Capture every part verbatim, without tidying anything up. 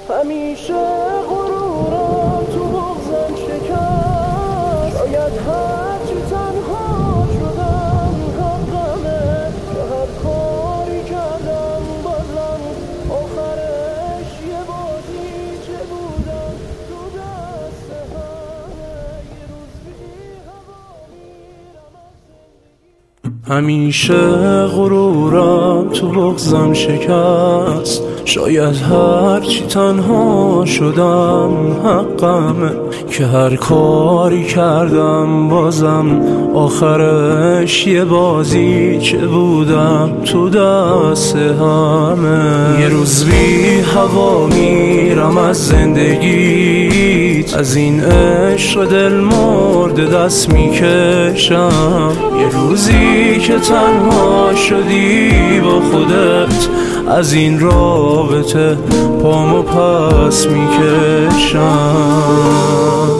همیشه غرورم تو بغضم شکست، شاید هرچی تنها شدم حقمه که هر کاری کردم بازم آخرش یه بازی چه بودم تو دست همه. یه روز بی هوا میرم از زندگی. همیشه غرورم تو بغضم شکست، شاید هرچی تنها شدم حقمه که هر کاری کردم بازم آخرش یه بازی چه بودم تو دست همه. یه روز بی هوا میرم از زندگیت، از این عشق دل مرده دست میکشم. یه روزی که تنها شدی با خودت، از این رابطه پامو پس میکشم.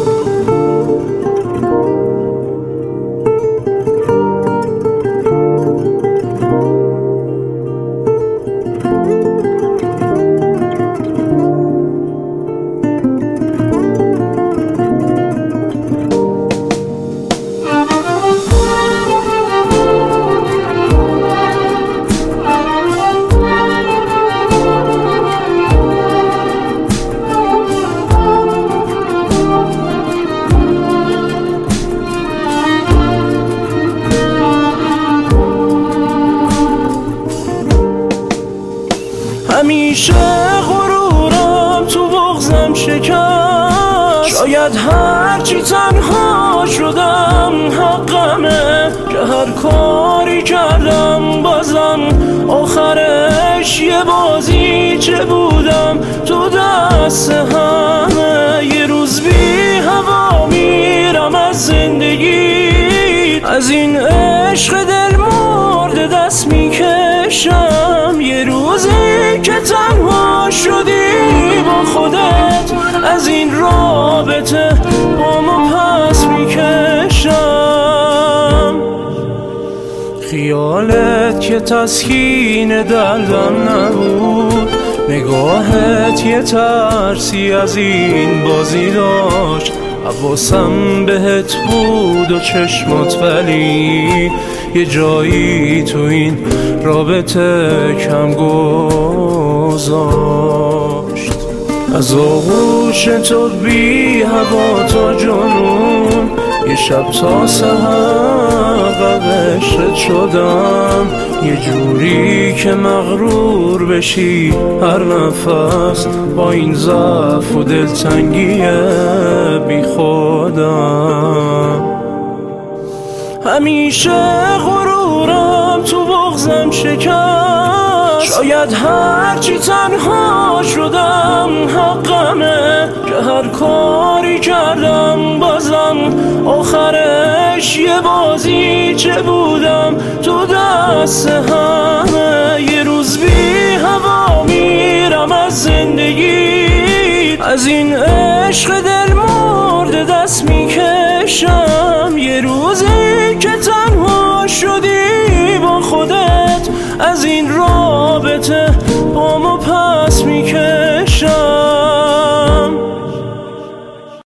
همیشه غرورم تو بغضم شکست، شاید هرچی تنها شدم حقمه که هر کاری کردم بازم آخرش یه بازی چه بودم تو دست همه. یه روز بی هوا میرم از زندگی، از این عشق دل مرده دست میکشم. یه روزی که تنها شدی با خودت، از این رابطه پامو پس میکشم. خیالت که تسکین دلم نبود، نگاهت یه ترسی از این بازی داشت. حواسم بهت بود و چشمات، ولی یه جایی تو این رابطه کم گذاشت. از آغوش تو بی هوا تا جنون، یه شب تا سحر غرقت شدم. یه جوری که مغرور بشی هر نفس با این ضعف و دلتنگی بی خودم. همیشه غرورم تو بغضم شکست، شاید هرچی تنها شدم حقمه که هر کاری کردم بازم آخرش یه بازی چه بودم تو دست همه. یه روز بی هوا میرم از زندگی، از این عشق دل مرده دست میکشم.